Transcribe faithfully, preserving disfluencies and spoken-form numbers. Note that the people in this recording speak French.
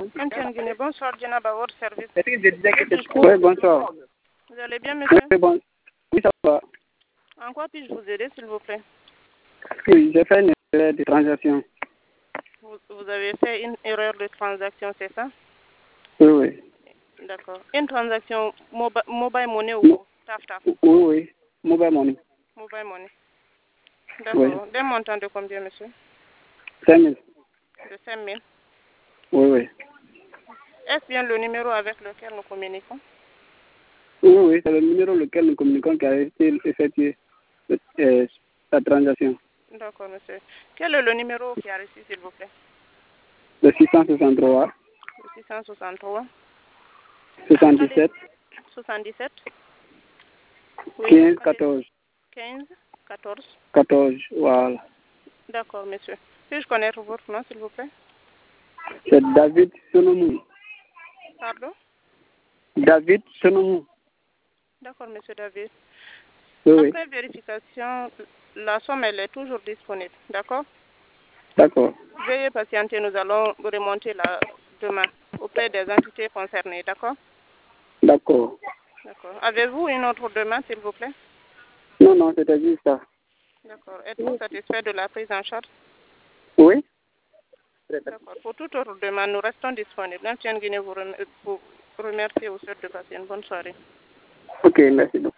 M T N Guinée, bonsoir, Djenaba, votre service. Oui, bonsoir. Vous allez bien, monsieur? Oui, bon... oui, ça va. En quoi puis-je vous aider, s'il vous plaît? Oui, j'ai fait une erreur de transaction. Vous, vous avez fait une erreur de transaction, c'est ça? Oui, oui. D'accord. Une transaction mobi mobile money ou Mo taf taf? Oui, oui. Mobile money. Mobile money. Oui. D'accord. D'un montant de combien, monsieur? cinq mille. De cinq mille. Oui, oui. Est-ce bien le numéro avec lequel nous communiquons? Oui, oui, c'est le numéro lequel nous communiquons qui a été effectué euh, la transaction. D'accord, monsieur. Quel est le numéro qui a reçu, s'il vous plaît? Le six cent soixante-trois. Le six cent soixante-trois. soixante-dix-sept. soixante-dix-sept. Oui. quinze, quatorze. quinze, quatorze. quatorze, voilà. D'accord, monsieur. Puis-je connaître votre nom, s'il vous plaît? C'est David Sonomou. Pardon? David Sonomou. D'accord, monsieur David. Oui, oui. Après vérification, la somme, elle est toujours disponible. D'accord? D'accord. Veuillez patienter, nous allons remonter la demande auprès des entités concernées. D'accord? D'accord. D'accord. Avez-vous une autre demande, s'il vous plaît? Non, non, c'était juste ça. D'accord. Êtes-vous satisfait de la prise en charge? Oui. D'accord. Pour toute autre demande, nous restons disponibles. M T N Guinée vous remercie au souhaite de passer une bonne soirée. Ok, merci beaucoup.